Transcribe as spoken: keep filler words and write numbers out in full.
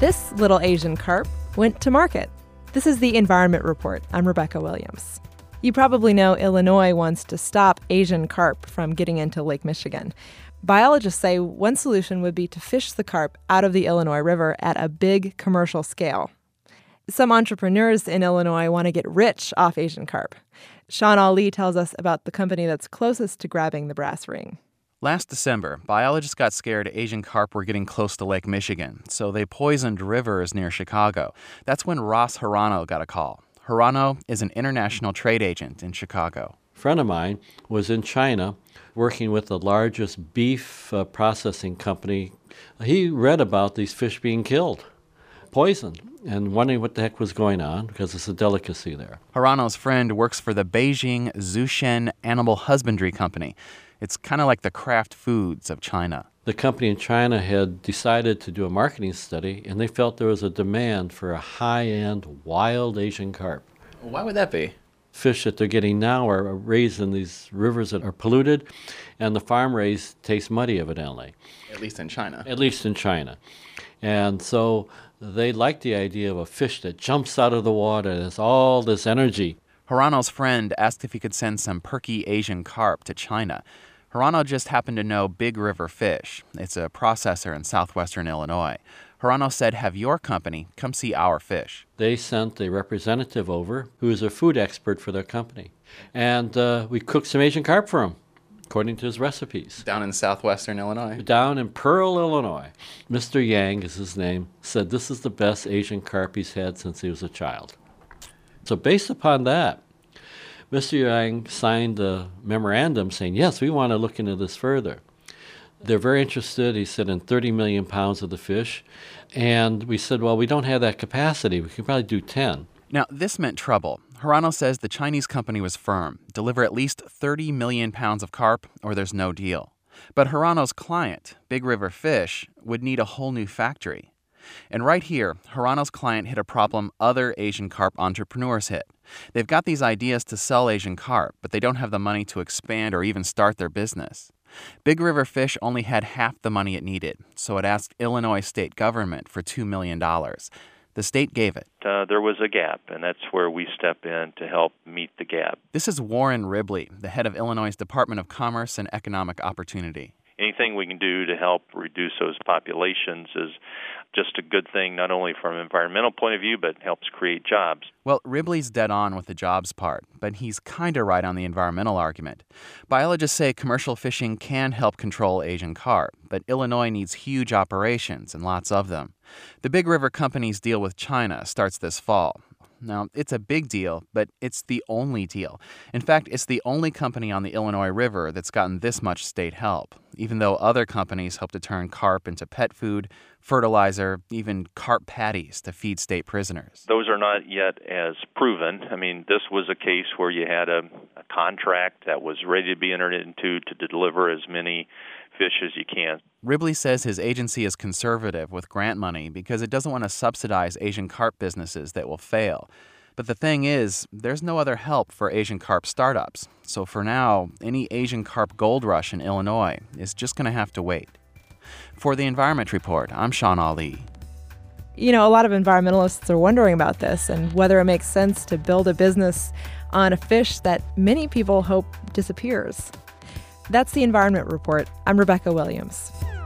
This little Asian carp went to market. This is the Environment Report. I'm Rebecca Williams. You probably know Illinois wants to stop Asian carp from getting into Lake Michigan. Biologists say one solution would be to fish the carp out of the Illinois River at a big commercial scale. Some entrepreneurs in Illinois want to get rich off Asian carp. Sean Ali tells us about the company that's closest to grabbing the brass ring. Last December, biologists got scared Asian carp were getting close to Lake Michigan, so they poisoned rivers near Chicago. That's when Ross Hirano got a call. Hirano is an international trade agent in Chicago. A friend of mine was in China working with the largest beef uh, processing company. He read about these fish being killed, poisoned, and wondering what the heck was going on because it's a delicacy there. Hirano's friend works for the Beijing Zhusheng Animal Husbandry Company. It's kind of like the Kraft Foods of China. The company in China had decided to do a marketing study, and they felt there was a demand for a high-end wild Asian carp. Why would that be? Fish that they're getting now are raised in these rivers that are polluted, and the farm-raised tastes muddy, evidently. At least in China. At least in China. And so they like the idea of a fish that jumps out of the water and has all this energy. Hirano's friend asked if he could send some perky Asian carp to China. Hirano just happened to know Big River Fish. It's a processor in southwestern Illinois. Hirano said, have your company come see our fish. They sent a representative over who is a food expert for their company. And uh, we cooked some Asian carp for him, according to his recipes. Down in southwestern Illinois? Down in Pearl, Illinois. Mister Yang is his name, said this is the best Asian carp he's had since he was a child. So based upon that, Mister Yang signed a memorandum saying, yes, we want to look into this further. They're very interested, he said, in thirty million pounds of the fish. And we said, well, we don't have that capacity. We could probably do ten. Now, this meant trouble. Hirano says the Chinese company was firm. Deliver at least thirty million pounds of carp or there's no deal. But Hirano's client, Big River Fish, would need a whole new factory. And right here, Hirano's client hit a problem other Asian carp entrepreneurs hit. They've got these ideas to sell Asian carp, but they don't have the money to expand or even start their business. Big River Fish only had half the money it needed, so it asked Illinois state government for two million dollars. The state gave it. Uh, there was a gap, and that's where we step in to help meet the gap. This is Warren Ribley, the head of Illinois' Department of Commerce and Economic Opportunity. Anything we can do to help reduce those populations is just a good thing, not only from an environmental point of view, but helps create jobs. Well, Ribley's dead on with the jobs part, but he's kind of right on the environmental argument. Biologists say commercial fishing can help control Asian carp, but Illinois needs huge operations and lots of them. The Big River Company's deal with China starts this fall. Now, it's a big deal, but it's the only deal. In fact, it's the only company on the Illinois River that's gotten this much state help, even though other companies hope to turn carp into pet food, fertilizer, even carp patties to feed state prisoners. Those are not yet as proven. I mean, this was a case where you had a, a contract that was ready to be entered into to deliver as many fish as you can. Ribley says his agency is conservative with grant money because it doesn't want to subsidize Asian carp businesses that will fail. But the thing is, there's no other help for Asian carp startups. So for now, any Asian carp gold rush in Illinois is just going to have to wait. For the Environment Report, I'm Sean Ali. You know, a lot of environmentalists are wondering about this and whether it makes sense to build a business on a fish that many people hope disappears. That's the Environment Report. I'm Rebecca Williams.